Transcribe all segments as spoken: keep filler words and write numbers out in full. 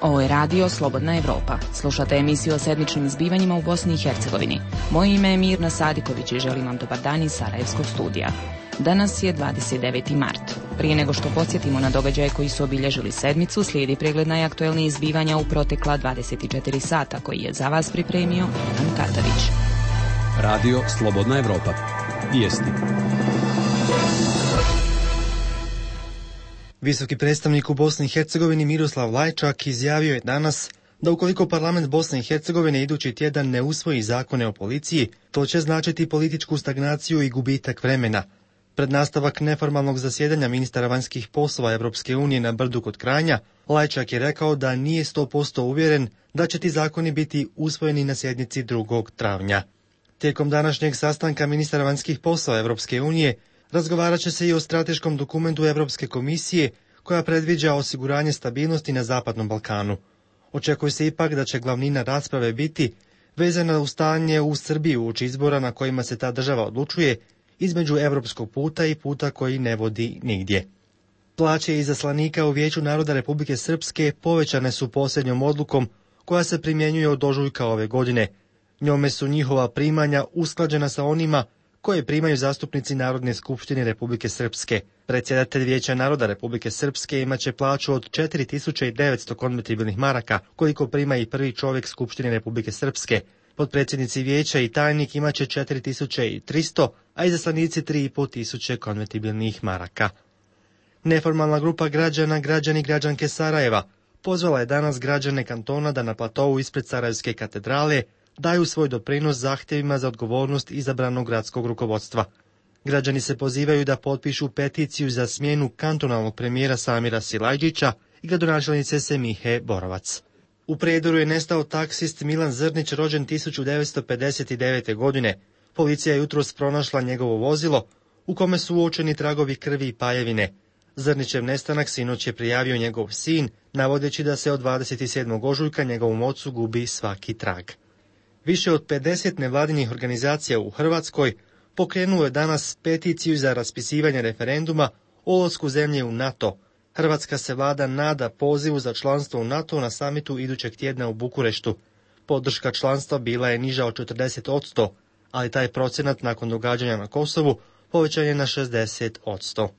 Ovo je radio Slobodna Evropa. Slušate emisiju o sedmičnim zbivanjima u Bosni i Hercegovini. Moje ime je Mirna Sadiković i želim vam dobar dan iz Sarajevskog studija. Danas je dvadeset deveti mart. Prije nego što podsjetimo na događaje koji su obilježili sedmicu, slijedi pregled najaktuelnijih zbivanja u protekla dvadeset četiri sata koji je za vas pripremio Ivan Katavić. Radio Slobodna Evropa. Vijesti. Visoki predstavnik u Bosni i Hercegovini Miroslav Lajčak izjavio je danas da ukoliko parlament Bosne i Hercegovine idući tjedan ne usvoji zakone o policiji, to će značiti političku stagnaciju i gubitak vremena. Pred nastavak neformalnog zasjedanja ministara vanjskih poslova Evropske unije na Brdu kod Kranja, Lajčak je rekao da nije sto posto uvjeren da će ti zakoni biti usvojeni na sjednici drugog travnja. Tijekom današnjeg sastanka ministara vanjskih poslova Evropske unije razgovarat će se i o strateškom dokumentu Europske komisije koja predviđa osiguranje stabilnosti na Zapadnom Balkanu. Očekuje se ipak da će glavnina rasprave biti vezana uz stanje u Srbiji uoči izbora na kojima se ta država odlučuje između europskog puta i puta koji ne vodi nigdje. Plaće izaslanika u Vijeću naroda Republike Srpske povećane su posljednjom odlukom koja se primjenjuje od ožujka ove godine. Njome su njihova primanja usklađena sa onima koje primaju zastupnici Narodne skupštine Republike Srpske. Predsjedatelj Vijeća naroda Republike Srpske imaće plaću od četiri tisuće devetsto konvertibilnih maraka, koliko prima i prvi čovjek Skupštine Republike Srpske. Potpredsjednici vijeća i tajnik imaće četiri tisuće tristo, a izaslanici tri i pol tisuće konvertibilnih maraka. Neformalna grupa građana, građani i građanke Sarajeva pozvala je danas građane kantona da na platovu ispred Sarajevske katedrale daju svoj doprinos zahtjevima za odgovornost izabranog gradskog rukovodstva. Građani se pozivaju da potpišu peticiju za smjenu kantonalnog premijera Samira Silajđića i gradonačelnice Semihe Borovac. U Prijedoru je nestao taksist Milan Zrnić, rođen tisuću devetsto pedeset devete. godine. Policija je jutros pronašla njegovo vozilo, u kome su uočeni tragovi krvi i pajevine. Zrnićev nestanak sinoć je prijavio njegov sin, navodeći da se od dvadeset sedmog ožujka njegovom ocu gubi svaki trag. Više od pedeset nevladinih organizacija u Hrvatskoj pokrenuo je danas peticiju za raspisivanje referenduma o ulasku zemlje u NATO. Hrvatska se vlada nada pozivu za članstvo u NATO na samitu idućeg tjedna u Bukureštu. Podrška članstva bila je niža od četrdeset posto, ali taj procenat nakon događanja na Kosovu povećan je na šezdeset posto.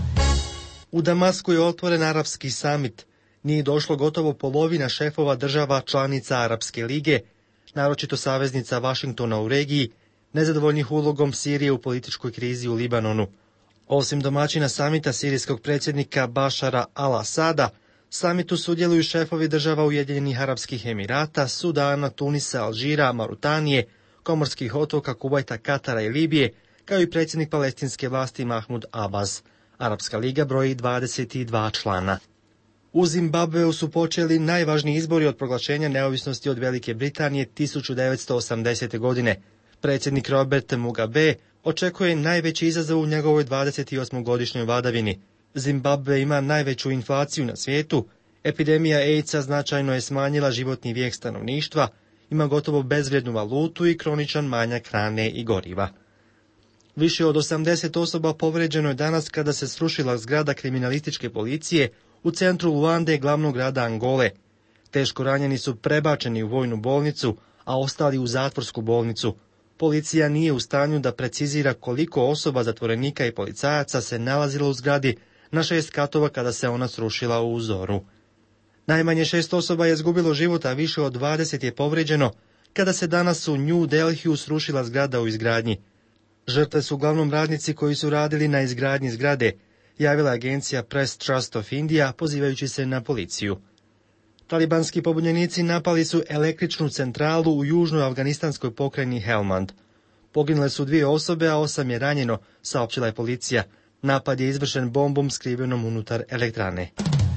U Damasku je otvoren arapski samit. Nije došlo gotovo polovina šefova država članica Arapske lige, naročito saveznica Vašingtona u regiji, nezadovoljnih ulogom Sirije u političkoj krizi u Libanonu. Osim domaćina samita sirijskog predsjednika Bašara al-Asada, samitu sudjeluju šefovi država Ujedinjenih Arapskih Emirata, Sudana, Tunisa, Alžira, Mauritanije, Komorskih otoka, Kuvajta, Katara i Libije, kao i predsjednik palestinske vlasti Mahmud Abbas. Arapska liga broji dvadeset dva člana. U Zimbabveu su počeli najvažniji izbori od proglašenja neovisnosti od Velike Britanije tisuću devetsto osamdesete. godine. Predsjednik Robert Mugabe očekuje najveći izazov u njegovoj dvadeset osmogodišnjoj vladavini. Zimbabve ima najveću inflaciju na svijetu, epidemija AIDS-a značajno je smanjila životni vijek stanovništva, ima gotovo bezvrijednu valutu i kroničan manjak hrane i goriva. Više od osamdeset osoba povrijeđeno je danas kada se srušila zgrada kriminalističke policije u centru Luande, glavnog grada Angole. Teško ranjeni su prebačeni u vojnu bolnicu, a ostali u zatvorsku bolnicu. Policija nije u stanju da precizira koliko osoba, zatvorenika i policajaca se nalazilo u zgradi na šest katova kada se ona srušila u uzoru. Najmanje šest osoba je izgubilo život, a više od dvadeset je povrijeđeno kada se danas u New Delhiju srušila zgrada u izgradnji. Žrtve su uglavnom radnici koji su radili na izgradnji zgrade, javila agencija Press Trust of India pozivajući se na policiju. Talibanski pobunjenici napali su električnu centralu u južnoj afganistanskoj pokrajini Helmand. Poginule su dvije osobe, a osam je ranjeno, saopćila je policija. Napad je izvršen bombom skrivenom unutar elektrane.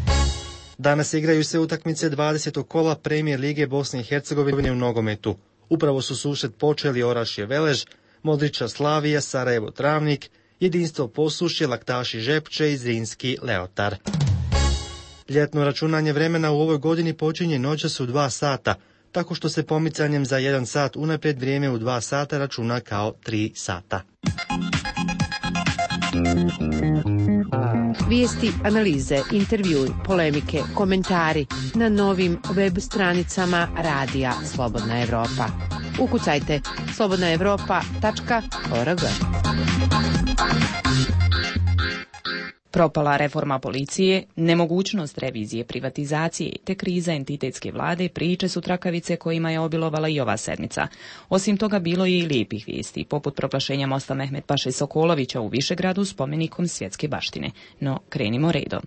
Danas igraju se utakmice dvadesetog kola Premier lige Bosne i Hercegovine u nogometu. Upravo su susret počeli Orašje Velež, Modrića Slavija, Sarajevo Travnik, Jedinstvo Posušje, Laktaši Žepče i Zrinski Leotar. Ljetno računanje vremena u ovoj godini počinje noćas u dva sata, tako što se pomicanjem za jedan sat unaprijed vrijeme u dva sata računa kao tri sata. Vijesti, analize, intervjui, polemike, komentari na novim web stranicama Radija Slobodna Evropa. Ukucajte slobodna evropa tačka org. Propala reforma policije, nemogućnost revizije privatizacije te kriza entitetske vlade priče su trakavice kojima je obilovala i ova sedmica. Osim toga bilo je i lijepih vijesti, poput proglašenja mosta Mehmet Paše Sokolovića u Višegradu spomenikom svjetske baštine. No, krenimo redom.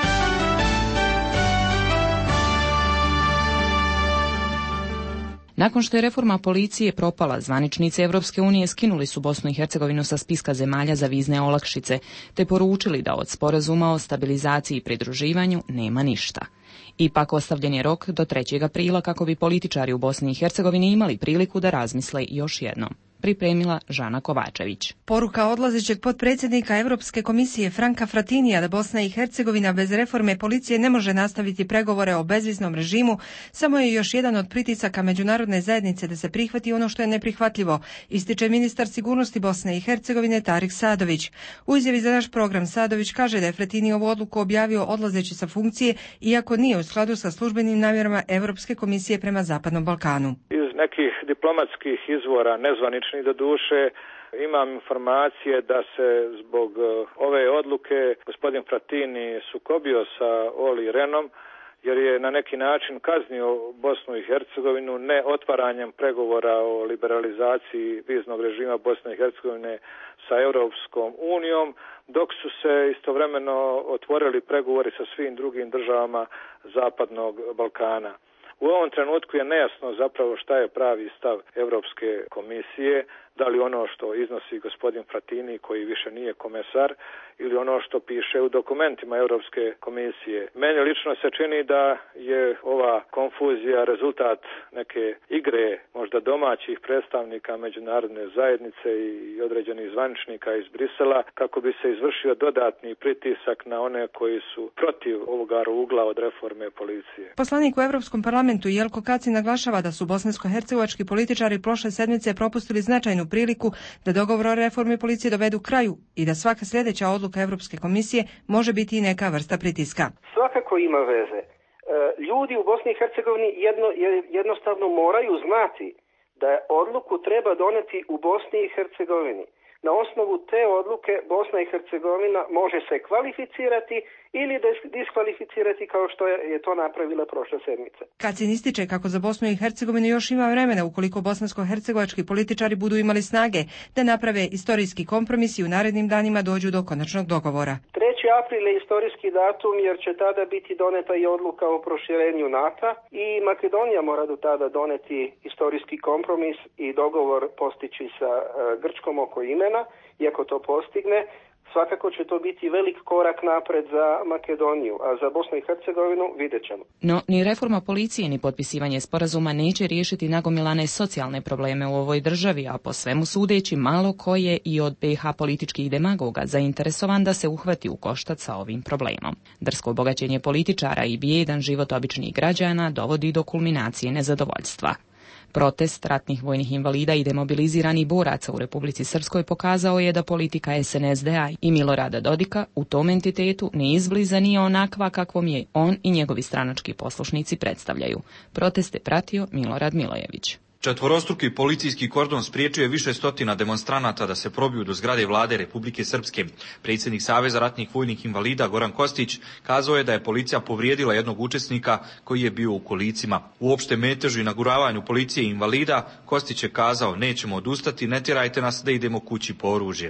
Nakon što je reforma policije propala, zvaničnici Europske unije skinuli su Bosnu i Hercegovinu sa spiska zemalja za vizne olakšice, te poručili da od sporazuma o stabilizaciji i pridruživanju nema ništa. Ipak ostavljen je rok do trećeg aprila kako bi političari u Bosni i Hercegovini imali priliku da razmisle još jednom. Pripremila Žana Kovačević. Poruka odlazećeg potpredsjednika Europske komisije Franka Fratinija da Bosna i Hercegovina bez reforme policije ne može nastaviti pregovore o bezviznom režimu samo je još jedan od pritisaka međunarodne zajednice da se prihvati ono što je neprihvatljivo, ističe ministar sigurnosti Bosne i Hercegovine Tarik Sadović. U izjavi za naš program Sadović kaže da je Fratini ovu odluku objavio odlazeći sa funkcije, iako nije u skladu sa službenim namjerama Europske komisije prema Zapadnom Balkanu. Nekih diplomatskih izvora, nezvaničnih do duše, imam informacije da se zbog ove odluke gospodin Fratini sukobio sa Oli Renom, jer je na neki način kaznio Bosnu i Hercegovinu ne otvaranjem pregovora o liberalizaciji viznog režima Bosne i Hercegovine sa Europskom unijom, dok su se istovremeno otvorili pregovori sa svim drugim državama Zapadnog Balkana. U ovom trenutku je nejasno zapravo šta je pravi stav Europske komisije, da li ono što iznosi gospodin Fratini koji više nije komesar ili ono što piše u dokumentima Europske komisije. Meni lično se čini da je ova konfuzija rezultat neke igre možda domaćih predstavnika međunarodne zajednice i određenih zvaničnika iz Brisela kako bi se izvršio dodatni pritisak na one koji su protiv ovoga rugla od reforme policije. Poslanik u Europskom parlamentu Jelko Kacin naglašava da su bosansko-hercegovački političari prošle sedmice propustili značajnu priliku da dogovor o reformi policije dovedu kraju i da svaka sljedeća odluka Europske komisije može biti i neka vrsta pritiska. Svakako ima veze. E, ljudi u Bosni i Hercegovini jedno, jednostavno moraju znati da odluku treba doneti u Bosni i Hercegovini. Na osnovu te odluke Bosna i Hercegovina može se kvalificirati ili diskvalificirati kao što je to napravila prošle sedmice. Kacin ističe kako za Bosnu i Hercegovinu još ima vremena ukoliko bosansko-hercegovački političari budu imali snage da naprave istorijski kompromis i u narednim danima dođu do konačnog dogovora. treći april je istorijski datum jer će tada biti doneta i odluka o proširenju NATO i Makedonija mora do tada doneti istorijski kompromis i dogovor postići sa uh, Grčkom oko imena. I ako to postigne, svakako će to biti velik korak napred za Makedoniju, a za Bosnu i Hercegovinu vidjet ćemo. No, ni reforma policije ni potpisivanje sporazuma neće riješiti nagomilane socijalne probleme u ovoj državi, a po svemu sudeći malo ko je i od B iH političkih demagoga zainteresovan da se uhvati u koštac sa ovim problemom. Drsko bogaćenje političara i bijedan život običnih građana dovodi do kulminacije nezadovoljstva. Protest ratnih vojnih invalida i demobiliziranih boraca u Republici Srpskoj pokazao je da politika es en es de a i Milorada Dodika u tom entitetu ne izbliza nije onakva kakvom je on i njegovi stranački poslušnici predstavljaju. Proteste pratio Milorad Milojević. Četvorostruki policijski kordon spriječio je više stotina demonstranata da se probiju do zgrade vlade Republike Srpske. Predsjednik Saveza ratnih vojnih invalida Goran Kostić kazao je da je policija povrijedila jednog učesnika koji je bio u kolicima. U opštem metežu i naguravanju policije i invalida Kostić je kazao: nećemo odustati, ne tjerajte nas da idemo kući po oružje.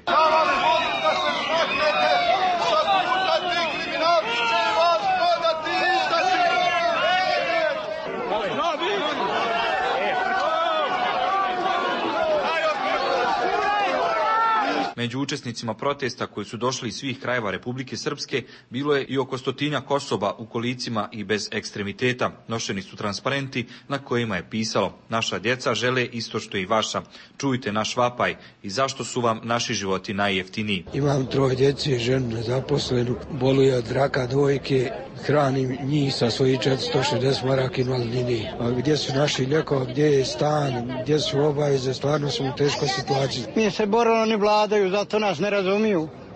Među učesnicima protesta koji su došli iz svih krajeva Republike Srpske bilo je i oko stotinjak osoba u kolicima i bez ekstremiteta. Nošeni su transparenti na kojima je pisalo: naša djeca žele isto što i vaša. Čujte naš vapaj i zašto su vam naši životi najjeftiniji. Imam troje djece, ženu nezaposlenu, boluje od raka dvojke, hranim njih sa svojih četiristo šezdeset maraka invalidnine. A gdje su naši lijekovi, gdje je stan, gdje su obaveze, stvarno smo u teškoj situaciji. Mi se borimo, oni vladaju, zato nas ne razumiju.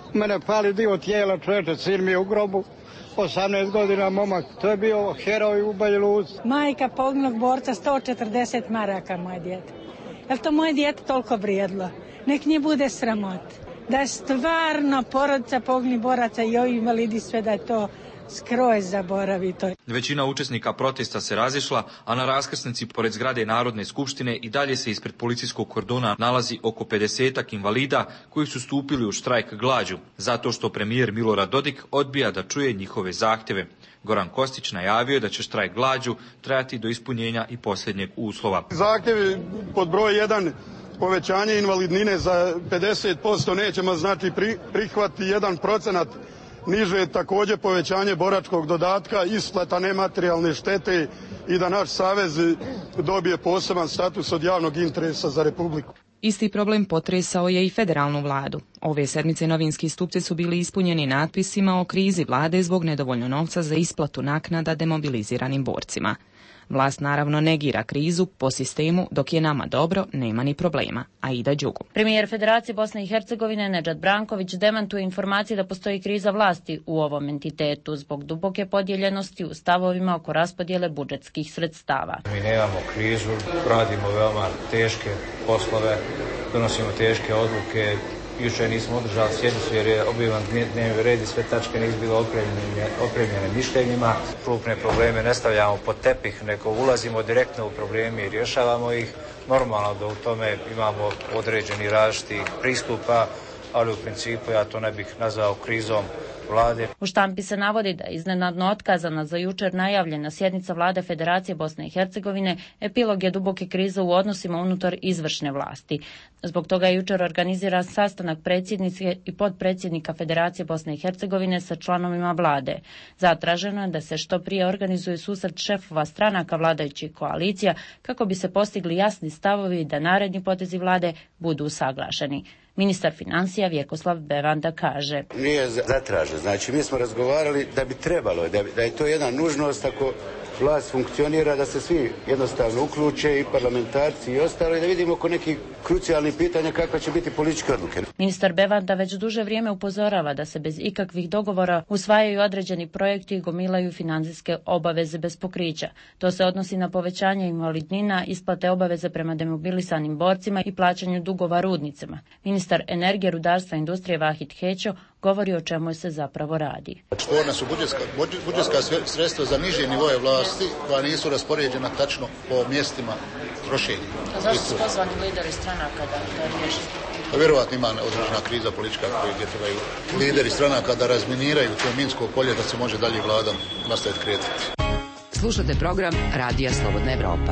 Mene fali dio tijela, čovječe, sin mi je u grobu, osamnaest godina momak, to je bio heroj u Banja Luci. Majka poginulog borca, sto četrdeset maraka moje dijete. Jel to moje dijete toliko vrijedilo? Nek nje bude sramot. Da je stvarno porodica poginulih boraca i ovi invalidi sve da je to skroz zaboravito. Većina učesnika protesta se razišla, a na raskrsnici pored zgrade Narodne skupštine i dalje se ispred policijskog kordona nalazi oko pedesetak invalida koji su stupili u štrajk glađu, zato što premijer Milorad Dodik odbija da čuje njihove zahtjeve. Goran Kostić najavio je da će štrajk glađu trajati do ispunjenja i posljednjeg uslova. Zahtjevi pod broj jedan, povećanje invalidnine za pedeset posto nećemo znači pri, prihvati jedan procenat niže, također povećanje boračkog dodatka, isplata nematerijalne štete i da naš savez dobije poseban status od javnog interesa za Republiku. Isti problem potresao je i federalnu vladu. Ove sedmice novinski stupci su bili ispunjeni natpisima o krizi vlade zbog nedovoljno novca za isplatu naknada demobiliziranim borcima. Vlast naravno negira krizu po sistemu dok je nama dobro, nema ni problema. Aida Đugu. Premijer Federacije Bosne i Hercegovine Nedžad Branković demantuje informacije da postoji kriza vlasti u ovom entitetu zbog duboke podijeljenosti u stavovima oko raspodjele budžetskih sredstava. Mi nemamo krizu, radimo veoma teške poslove, donosimo teške odluke. Jučer nismo održali sjednicu jer je obiman dnevni red i sve tačke nisu bile opremljene, opremljene mišljenjima. Krupne probleme ne stavljamo pod tepih, nego ulazimo direktno u probleme i rješavamo ih. Normalno da u tome imamo određeni različitih pristupa, ali u principu ja to ne bih nazvao krizom vlade. U štampi se navodi da je iznenadno otkazana za jučer najavljena sjednica vlade Federacije Bosne i Hercegovine, epilog je duboke krize u odnosima unutar izvršne vlasti. Zbog toga je jučer organiziran sastanak predsjednice i potpredsjednika Federacije Bosne i Hercegovine sa članovima vlade. Zatraženo je da se što prije organizuje susret šefova stranaka vladajućih koalicija kako bi se postigli jasni stavovi da naredni potezi vlade budu usaglašeni. Ministar financija Vjekoslav Bevanda kaže: Nije zatraženo, znači mi smo razgovarali da bi trebalo, da, bi, da je to jedna nužnost ako vlast funkcionira, da se svi jednostavno uključe i parlamentarci i ostalo i da vidimo oko nekih krucijalnih pitanja kakva će biti političke odluke. Ministar Bevanda već duže vrijeme upozorava da se bez ikakvih dogovora usvajaju određeni projekti i gomilaju financijske obaveze bez pokrića. To se odnosi na povećanje invalidnina, isplate obaveze prema demobilisanim borcima i plaćanju dugova rudnicama. Ministar energije, rudarstva i industrije Vahid Hećo govori o čemu se zapravo radi. Stvorena su budžetska, budžetska sredstva za niže nivoje vlasti koja nisu raspoređena tačno po mjestima trošenja. A zašto su pozvani lideri stranaka da to riješi? Pa vjerovatno ima određena kriza politička gdje trebaju lideri stranaka da razminiraju to minsko polje da se može dalje vladom nastaviti kretati. Slušate program Radija Slobodna Evropa.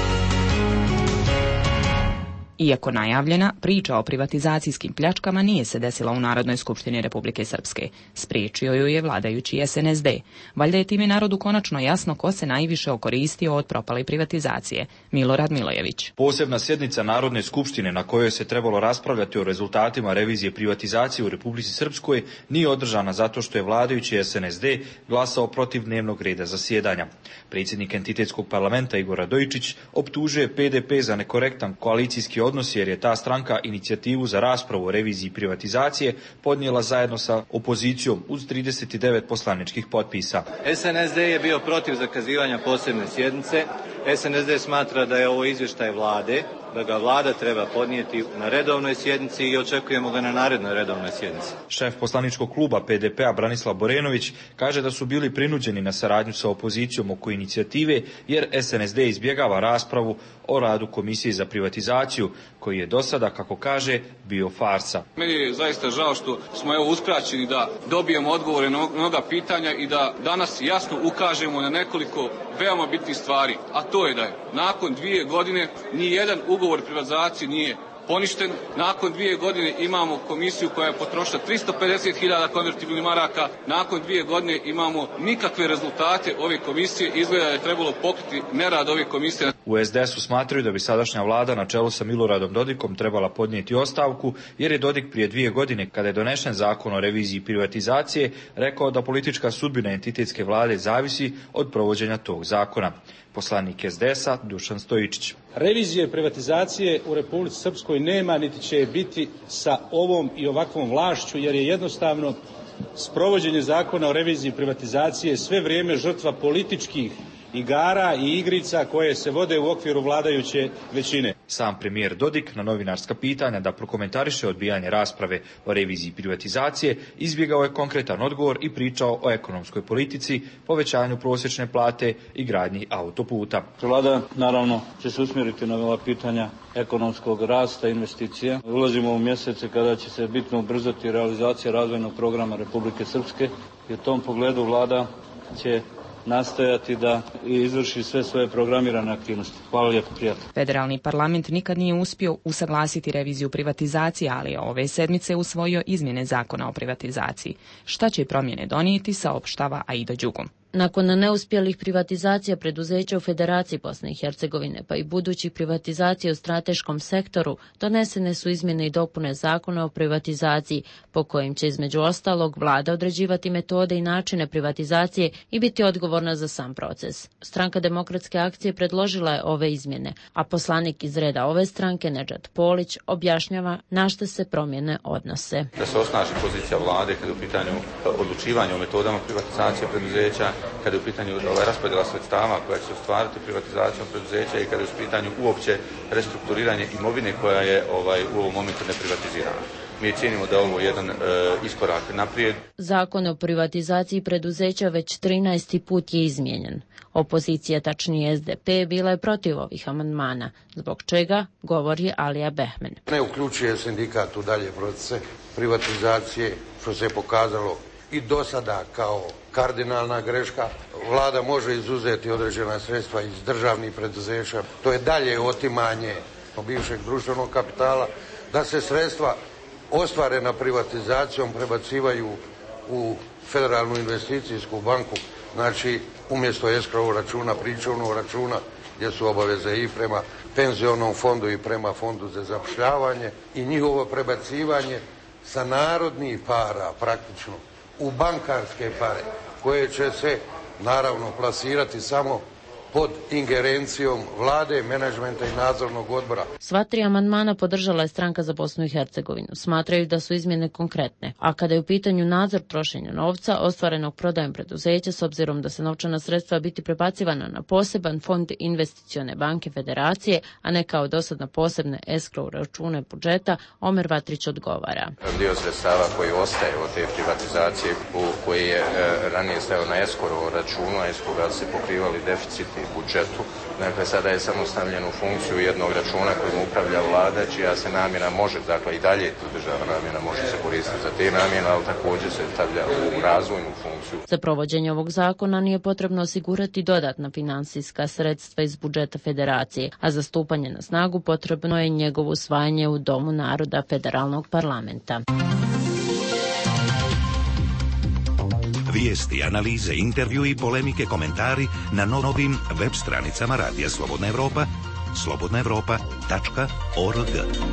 Iako najavljena, priča o privatizacijskim pljačkama nije se desila u Narodnoj skupštini Republike Srpske. Spriječio ju je vladajući S N S D. Valjda je time narodu konačno jasno ko se najviše okoristio od propale privatizacije. Milorad Milojević. Posebna sjednica Narodne skupštine na kojoj se trebalo raspravljati o rezultatima revizije privatizacije u Republici Srpskoj nije održana zato što je vladajući S N S D glasao protiv dnevnog reda zasjedanja. Predsjednik entitetskog parlamenta Igor Radojičić optužuje P D P za nekorektan koalicijski odnos jer je ta stranka inicijativu za raspravu o reviziji privatizacije podnijela zajedno sa opozicijom uz trideset devet poslaničkih potpisa. S N S D je bio protiv zakazivanja posebne sjednice. S N S D smatra da je ovo izvještaj vlade, da ga vlada treba podnijeti na redovnoj sjednici i očekujemo ga na narednoj redovnoj sjednici. Šef poslaničkog kluba P D P-a Branislav Borenović kaže da su bili prinuđeni na saradnju sa opozicijom oko inicijative jer S N S D izbjegava raspravu o radu Komisije za privatizaciju koji je do sada, kako kaže, bio farsa. Meni je zaista žao što smo evo uskraćeni da dobijemo odgovore na mnoga pitanja i da danas jasno ukažemo na nekoliko veoma bitnih stvari, a to je da je nakon dvije godine ni jedan ugovor privatizacije nije poništen. Nakon dvije godine imamo komisiju koja je potrošila tristo pedeset hiljada konvertibilnih maraka. Nakon dvije godine imamo nikakve rezultate ove komisije. Izgleda da je trebalo pokriti nerad ove komisije. U S D S-u smatraju da bi sadašnja vlada na čelu sa Miloradom Dodikom trebala podnijeti ostavku, jer je Dodik prije dvije godine, kada je donešen zakon o reviziji privatizacije, rekao da politička sudbina entitetske vlade zavisi od provođenja tog zakona. Poslanik S D S-a Dušan Stojičić. Revizije privatizacije u Republici Srpskoj nema niti će biti sa ovom i ovakvom vlašću, jer je jednostavno sprovođenje zakona o reviziji privatizacije sve vrijeme žrtva političkih igara i igrica koje se vode u okviru vladajuće većine. Sam premijer Dodik na novinarska pitanja da prokomentariše odbijanje rasprave o reviziji privatizacije izbjegao je konkretan odgovor i pričao o ekonomskoj politici, povećanju prosječne plate i gradnji autoputa. Vlada naravno će se usmjeriti na ova pitanja ekonomskog rasta, investicija. Ulazimo u mjesece kada će se bitno ubrzati realizacija razvojnog programa Republike Srpske i u tom pogledu Vlada će nastojati da izvrši sve svoje programirane aktivnosti. Hvala lijepo, prijatno. Federalni parlament nikad nije uspio usaglasiti reviziju privatizacije, ali je ove sedmice usvojio izmjene zakona o privatizaciji. Šta će promjene donijeti, saopštava Aida Đugum. Nakon neuspjelih privatizacija preduzeća u Federaciji Bosne i Hercegovine, pa i budućih privatizacija u strateškom sektoru, donesene su izmjene i dopune zakona o privatizaciji, po kojim će između ostalog vlada određivati metode i načine privatizacije i biti odgovorna za sam proces. Stranka Demokratske akcije predložila je ove izmjene, a poslanik iz reda ove stranke, Nedžad Polić, objašnjava na što se promjene odnose. Da se osnaži pozicija vlade kada je u pitanju odlučivanja o metodama privatizacije preduzeća, kada je u pitanju ovaj, raspodjela sredstava koja će se ostvariti privatizacijom preduzeća i kada je u pitanju uopće restrukturiranje imovine koja je ovaj, u ovom momentu neprivatizirana. Mi cijenimo da ovo je jedan e, iskorak naprijed. Zakon o privatizaciji preduzeća već trinaesti put je izmijenjen. Opozicija, tačnije S D P, bila je protiv ovih amandmana, zbog čega govori Alija Behmen. Ne uključuje sindikat u dalje procese privatizacije, što se je pokazalo i do sada kao kardinalna greška. Vlada može izuzeti određena sredstva iz državnih preduzeća. To je dalje otimanje bivšeg društvenog kapitala, da se sredstva ostvarena privatizacijom prebacivaju u Federalnu investicijsku banku, znači umjesto escrow računa, pričuvnog računa, gdje su obaveze i prema penzionom fondu i prema fondu za zapošljavanje i njihovo prebacivanje sa narodnih para praktično u bankarske pare, koje će se naravno plasirati samo pod ingerencijom vlade, menadžmenta i nadzornog odbora. Sva tri amandmana podržala je Stranka za Bosnu i Hercegovinu. Smatraju da su izmjene konkretne, a kada je u pitanju nadzor trošenja novca ostvarenog prodajom preduzeća, s obzirom da se novčana sredstva biti prebacivana na poseban fond investicione banke Federacije, a ne kao dosad na posebne escrow račune budžeta, Omer Vatrić odgovara. Dio sredstava koji ostaje od te privatizacije, koji je e, ranije stajao na escrow računu, a iz koga se pokrivali deficiti budžetu. Dakle, sada je samo stavljen u funkciju jednog računa kojim upravlja vlada, čija se namjena može, dakle i dalje državna namjena može se koristiti za te namjene, ali također se stavlja u razvojnu funkciju. Za provođenje ovog zakona nije potrebno osigurati dodatna finansijska sredstva iz budžeta Federacije, a za stupanje na snagu potrebno je njegovo usvajanje u Domu naroda Federalnog parlamenta. Vijesti, analize, intervju i polemike, komentari na novim web stranicama Radija Slobodna Evropa, slobodna evropa tačka org.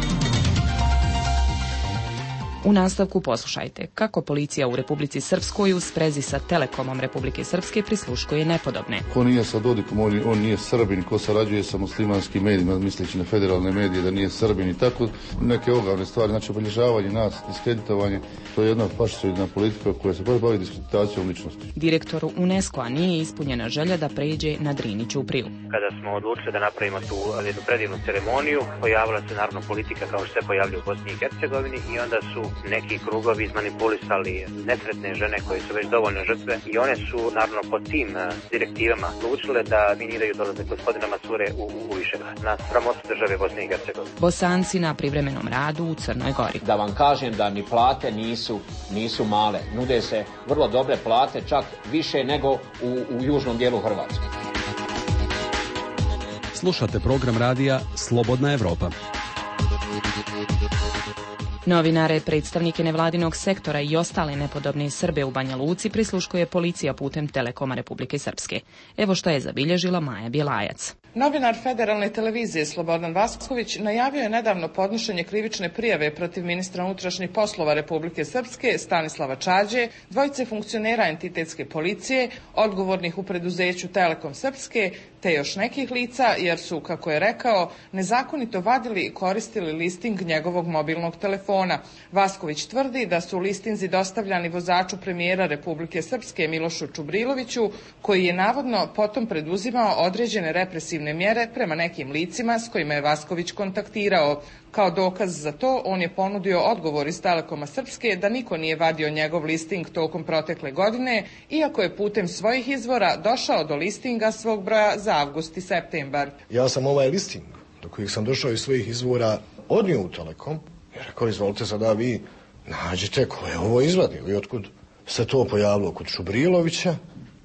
U nastavku poslušajte kako policija u Republici Srpskoj u sprezi sa Telekomom Republike Srpske prisluškuje nepodobne. Ko nije sa Dodikom, on, on nije Srbin, ko sarađuje sa muslimanskim medijima, misleći na federalne medije da nije Srbin i tako neke ogavne stvari, znači obilježavanje nas, diskreditovanje, to je jedna fašistoidna politika koja se bavi diskreditacijom ličnosti. Direktoru UNESCO-a nije ispunjena želja da pređe na Driniću u Priju. Kada smo odlučili da napravimo tu jednu predivnu ceremoniju, pojavila se naravno politika kao što se pojavlja u Bosni i Hercegovini i onda su neki krugovi izmanipulisali nesretne žene koje su već dovoljne žrtve i one su naravno pod tim direktivama odlučile da miniraju dolazak gospodina Masure u, u Višegrad na sramotu države Bosne i Hercegovine. Bosanci na privremenom radu u Crnoj Gori. Da vam kažem da ni plate nisu, nisu male. Nude se vrlo dobre plate, čak više nego u, u južnom dijelu Hrvatske. Slušate program radija Slobodna Evropa. Novinare, predstavnike nevladinog sektora i ostale nepodobne Srbe u Banja Luci prisluškuje policija putem Telekoma Republike Srpske. Evo što je zabilježila Maja Bjelajac. Novinar Federalne televizije Slobodan Vasković najavio je nedavno podnošenje krivične prijave protiv ministra unutrašnjih poslova Republike Srpske Stanislava Čađe, dvojice funkcionera entitetske policije, odgovornih u preduzeću Telekom Srpske, te još nekih lica jer su, kako je rekao, nezakonito vadili i koristili listing njegovog mobilnog telefona. Vasković tvrdi da su listinzi dostavljani vozaču premijera Republike Srpske Milošu Čubriloviću, koji je navodno potom preduzimao određene represivne mjere prema nekim licima s kojima je Vasković kontaktirao. Kao dokaz za to, on je ponudio odgovor iz Telekoma Srpske da niko nije vadio njegov listing tokom protekle godine, iako je putem svojih izvora došao do listinga svog broja za avgust i septembar. Ja sam ovaj listing, do kojeg sam došao iz svojih izvora, odnio u Telekom i rekao, izvolite sada vi, nađite ko je ovo izvadio i otkud se to pojavilo kod Čubrilovića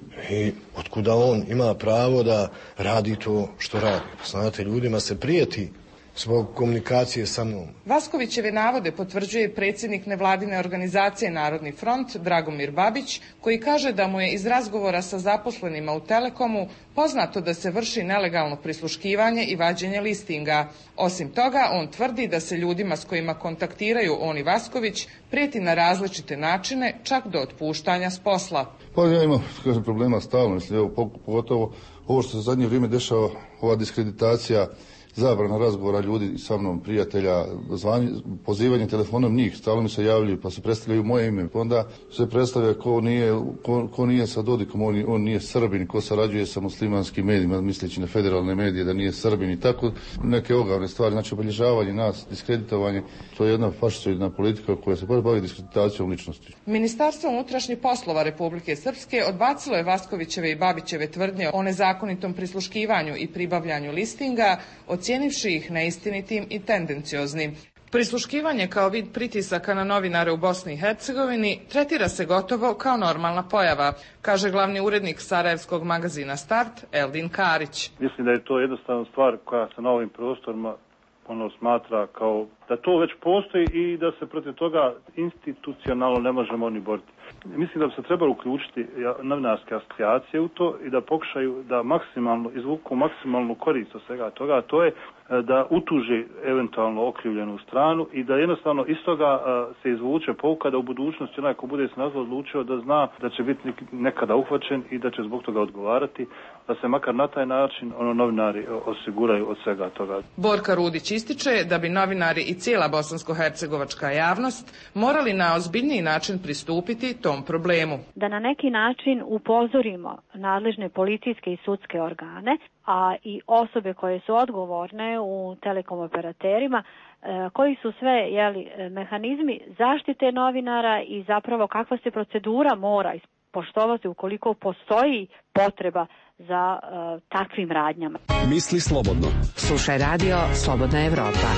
i otkuda on ima pravo da radi to što radi. Znate, ljudima se prijeti zbog komunikacije sa mnom. Vaskovićeve navode potvrđuje predsjednik nevladine organizacije Narodni front Dragomir Babić, koji kaže da mu je iz razgovora sa zaposlenima u Telekomu poznato da se vrši nelegalno prisluškivanje i vađenje listinga. Osim toga, on tvrdi da se ljudima s kojima kontaktiraju on i Vasković prijeti na različite načine, čak do otpuštanja s posla. Pa ja imam kažem, problema stalno, mislim, evo, pogotovo ovo što se zadnje vrijeme dešava, ova diskreditacija, zabrana razgovora ljudi sa mnom, prijatelja, zvanje, pozivanje telefonom njih, stalno mi se javljaju pa se predstavljaju moje ime, pa onda se predstavlja ko nije, ko, ko nije sa Dodikom, on, on nije Srbin, ko sarađuje sa muslimanskim medijima, misleći na federalne medije da nije Srbin i tako neke ogavne stvari, znači obilježavanje nas, diskreditovanje, to je jedna fašistoidna politika koja se bavi diskreditacijom ličnosti. Ministarstvo unutrašnjih poslova Republike Srpske odbacilo je Vaskovićeve i Babićeve tvrdnje o nezakonitom prisluškivanju i pribavljanju listinga, ocijenivši ih neistinitim i tendencioznim. Prisluškivanje kao vid pritisaka na novinare u Bosni i Hercegovini tretira se gotovo kao normalna pojava, kaže glavni urednik sarajevskog magazina Start, Eldin Karić. Mislim da je to jednostavna stvar koja se na ovim prostorima ono smatra kao da to već postoji i da se protiv toga institucionalno ne možemo ni boriti. Mislim da bi se trebalo uključiti novinarske asocijacije u to i da pokušaju da maksimalno izvuku maksimalnu korist od svega toga, a to je da utuže eventualno okrivljenu stranu i da jednostavno iz toga se izvuče pouka da u budućnosti onaj ko bude se nazva odlučio da zna da će biti nekada uhvaćen i da će zbog toga odgovarati, da se makar na taj način ono novinari osiguraju od svega toga. Borka Rudić ističe da bi novinari i cijela bosansko-hercegovačka javnost morali na ozbiljniji način pristupiti tom problemu. Da na neki način upozorimo nadležne policijske i sudske organe, a i osobe koje su odgovorne u telekom operaterima, koji su sve jeli, mehanizmi zaštite novinara i zapravo kakva se procedura mora poštovati ukoliko postoji potreba za uh, takvim radnjama. Misli slobodno. Slušaj radio Slobodna Evropa.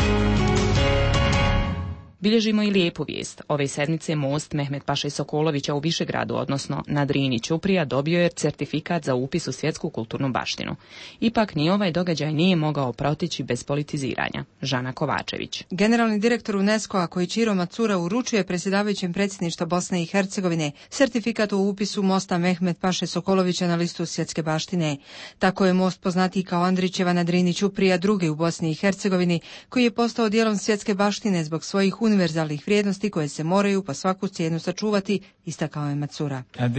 Bilježimo i lijepu vijest. Ove sedmice most Mehmet Paše Sokolovića u Višegradu, odnosno na Drini Ćuprija, dobio je certifikat za upis u svjetsku kulturnu baštinu. Ipak ni ovaj događaj nije mogao protići bez politiziranja. Žana Kovačević. Generalni direktor UNESCO-a Koichiro Matsura uručuje predsjedavajućem predsjedništva Bosne i Hercegovine certifikat o upisu mosta Mehmet Paše Sokolovića na listu svjetske baštine. Tako je most poznatiji kao Andrićeva na Drini Ćuprija drugi u Bosni i Hercegovini, koji je postao dijelom svjetske baštine zbog svojih univerzalnih vrijednosti koje se moraju po svaku cijenu sačuvati, istakao je Matsura.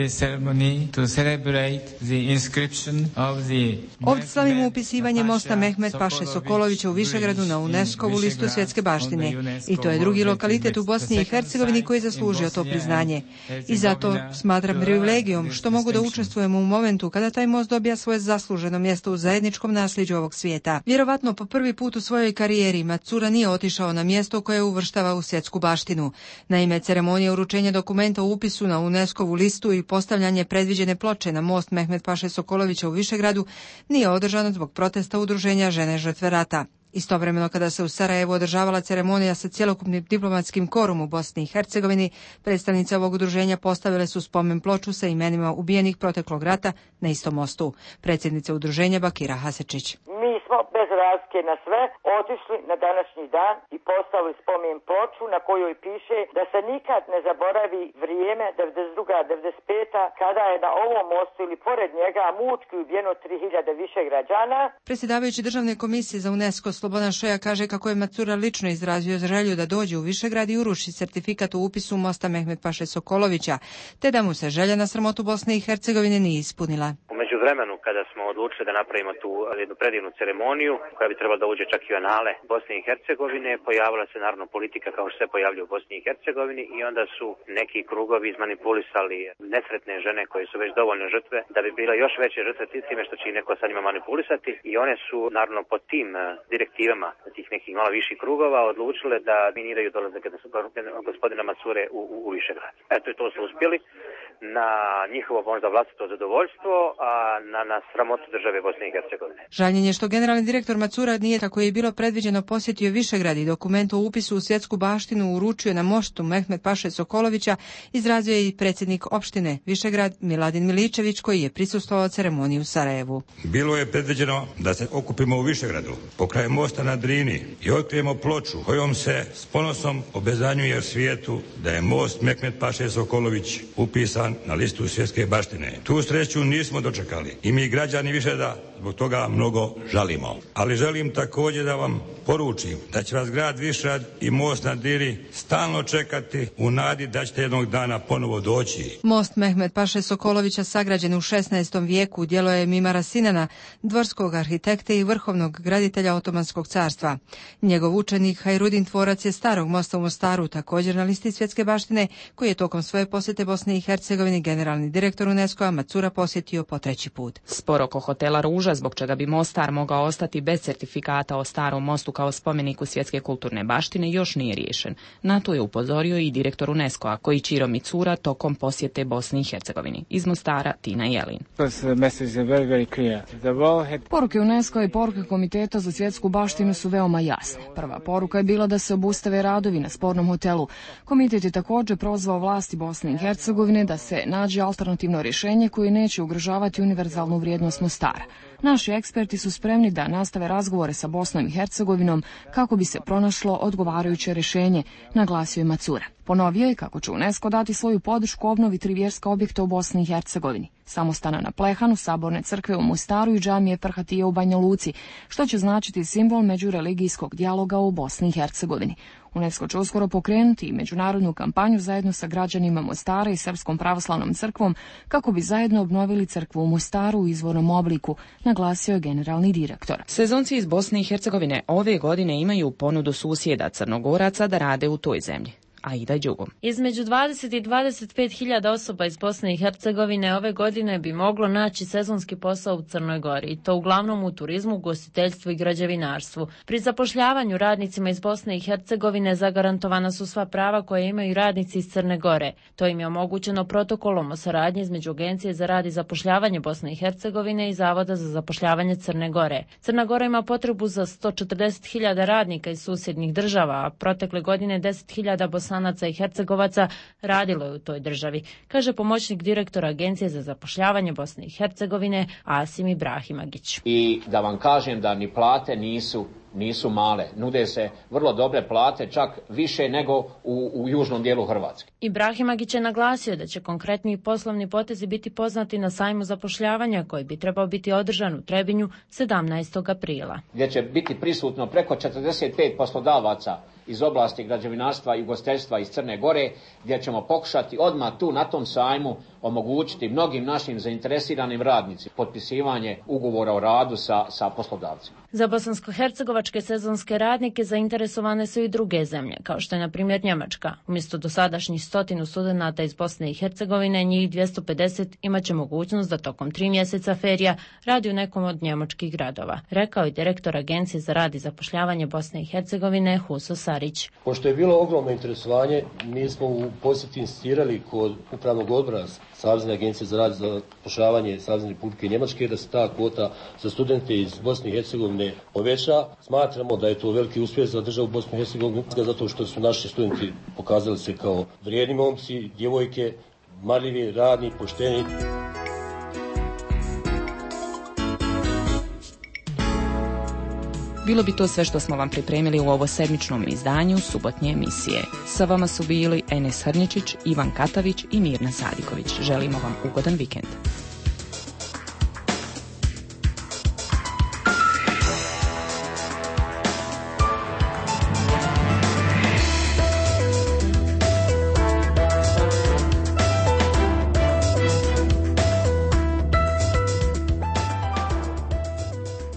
Ovdje slavimo upisivanje mosta Mehmet Paše Sokolovića u Višegradu na UNESCO-vu listu svjetske baštine i to je drugi lokalitet u Bosni i Hercegovini koji je zaslužio to priznanje. I zato smatram privilegijom što mogu da učestvujemo u momentu kada taj most dobija svoje zasluženo mjesto u zajedničkom nasljeđu ovog svijeta. Vjerovatno po prvi put u svojoj karijeri Matsura nije otišao na mjesto koje uvrštava u svjetsku baštinu. Naime, ceremonija uručenja dokumenta o upisu na UNESCO-vu listu i postavljanje predviđene ploče na most Mehmet Paše Sokolovića u Višegradu nije održano zbog protesta udruženja Žene žrtve rata. Istovremeno, kada se u Sarajevu održavala ceremonija sa cjelokupnim diplomatskim korom u Bosni i Hercegovini, predstavnice ovog udruženja postavile su spomen ploču sa imenima ubijenih proteklog rata na istom mostu. Predsjednica udruženja Bakira Hasečić. Mi smo bez razlike na sve otišli na današnji dan i postavili spomen ploču na kojoj piše da se nikad ne zaboravi vrijeme devedeset druga devedeset peta kada je na ovom mostu ili pored njega mučki ubijeno tri hiljade više građana. Predsjedavajući Državne komisije za UNESCO Slobodan Šoja kaže kako je Matsura lično izrazio želju da dođe u Višegrad i uruši certifikat o upisu mosta Mehmet Paše Sokolovića, te da mu se želja na sramotu Bosne i Hercegovine nije ispunila. U međuvremenu kada smo odlučili da napravimo tu jednu predivnu ceremoniju koja bi trebala da uđe čak i u anale Bosne i Hercegovine, pojavila se naravno politika kao što se pojavlja u Bosni i Hercegovini i onda su neki krugovi izmanipulisali nesretne žene koje su već dovoljne žrtve da bi bila još veće žrtve time što će i neko sa njima manipulisati i one su naravno po tim direktivama tih nekih malo viših krugova odlučile da miniraju dolazak gospodina Macure u, u, u Višegrad. Eto i to su uspjeli na njihovo možda vlastito zadovoljstvo, a na, na sramotu države Bosne i Hercegovine. Žaljenje što generalni direktor Macura nije, kako je bilo predviđeno, posjetio Višegrad i dokument o upisu u svjetsku baštinu uručio na moštu Mehmet Paše Sokolovića, izrazio je i predsjednik opštine Višegrad Miladin Miličević, koji je prisustvovao ceremoniji u Sarajevu. Bilo je predviđeno da se okupimo u Višegradu, pokraj mosta na Drini i otkrijemo ploču kojom se s ponosom obezanjuje svijetu da je most Mehmet Paše Sokolović upisan na listu svjetske baštine. Tu sreću nismo dočekali i mi građani Višegrada zbog toga mnogo žalimo. Ali želim također da vam poručim da će vas grad Višegrad i most na Drini stalno čekati u nadi da ćete jednog dana ponovo doći. Most Mehmet Paše Sokolovića, sagrađen u šesnaestom vijeku, djelo je Mimara Sinana, dvorskog arhitekte i vrhovnog graditelja Otomanskog carstva. Njegov učenik Hajrudin tvorac je starog mosta u Mostaru, također na listi svjetske baštine, koji je tokom svoje posjete Bosne i Hercegovine generalni direktor UNESCO-a Macura posjetio po treći put. Spor oko hotela Ruža, zbog čega bi Mostar mogao ostati bez certifikata o starom mostu kao spomeniku svjetske kulturne baštine, još nije riješen. Na to je upozorio i direktor UNESCO-a Koichiro Mitsura tokom posjete Bosni i Hercegovini. Iz Mostara Tina Jelin. Poruke UNESCO i poruke Komiteta za svjetsku baštinu su veoma jasne. Prva poruka je bila da se obustave radovi na spornom hotelu. Komitet je također prozvao vlasti Bosne i Hercegovine da se nađe alternativno rješenje koje neće ugrožavati univerzalnu vrijednost Mostara. Naši eksperti su spremni da nastave razgovore sa Bosnom i Hercegovinom kako bi se pronašlo odgovarajuće rješenje, naglasio je Macura. Ponovio je kako će UNESCO dati svoju podršku obnovi tri vjerska objekta u Bosni i Hercegovini, samostana na Plehanu, saborne crkve u Mostaru i džamije Ferhatije u Banja Luci, što će značiti simbol međureligijskog dijaloga u Bosni i Hercegovini. UNESCO će uskoro pokrenuti i međunarodnu kampanju zajedno sa građanima Mostara i Srpskom pravoslavnom crkvom kako bi zajedno obnovili crkvu u Mostaru u izvornom obliku, naglasio je generalni direktor. Sezonci iz Bosne i Hercegovine ove godine imaju ponudu susjeda Crnogoraca da rade u toj zemlji. Aida Đugom. Između dvadeset i dvadeset pet hiljada osoba iz Bosne i Hercegovine ove godine bi moglo naći sezonski posao u Crnoj Gori, i to uglavnom u turizmu, ugostiteljstvu i građevinarstvu. Pri zapošljavanju radnicima iz Bosne i Hercegovine zagarantovana su sva prava koje imaju radnici iz Crne Gore. To im je omogućeno protokolom o saradnji između Agencije za rad i zapošljavanje Bosne i Hercegovine i Zavoda za zapošljavanje Crne Gore. Crna Gora ima potrebu za sto četrdeset hiljada radnika iz susjednih država, a protekle godine deset hiljada Bosanaca i Hercegovaca radilo je u toj državi, kaže pomoćnik direktora Agencije za zapošljavanje Bosne i Hercegovine Asim Ibrahimagić. I da vam kažem da ni plate nisu nisu male. Nude se vrlo dobre plate, čak više nego u, u južnom dijelu Hrvatske. Ibrahimagić je naglasio da će konkretni poslovni potezi biti poznati na sajmu zapošljavanja koji bi trebao biti održan u Trebinju sedamnaestog aprila. Gdje će biti prisutno preko četrdeset pet poslodavaca iz oblasti građevinarstva i ugostiteljstva iz Crne Gore, gdje ćemo pokušati odmah tu na tom sajmu omogućiti mnogim našim zainteresiranim radnicima potpisivanje ugovora o radu sa, sa poslodavcima. Za bosansko-hercegovačke sezonske radnike zainteresovane su i druge zemlje, kao što je na primjer Njemačka. Umjesto dosadašnjih stotinu studenata iz Bosne i Hercegovine, njih dvjesto pedeset imaće mogućnost da tokom tri mjeseca ferija radi u nekom od njemačkih gradova, rekao je direktor Agencije za rad i zapošljavanje Bosne i Hercegovine Huso Sarić. Pošto je bilo ogromno interesovanje, mi smo u posjeti insistirali kod upravnog odbora Savezne agencije za rad i zapošljavanje Savezne Republike Njemačke da se ta kvota za studente iz Bosne i Hercegovine poveća. Smatramo da je to veliki uspjeh za državu Bosne i Hercegovine, zato što su naši studenti pokazali se kao vrijedni momci, djevojke, marljivi, radni, pošteni. Bilo bi to sve što smo vam pripremili u ovo sedmičnom izdanju subotnje emisije. Sa vama su bili Enes Hrnječić, Ivan Katavić i Mirna Sadiković. Želimo vam ugodan vikend.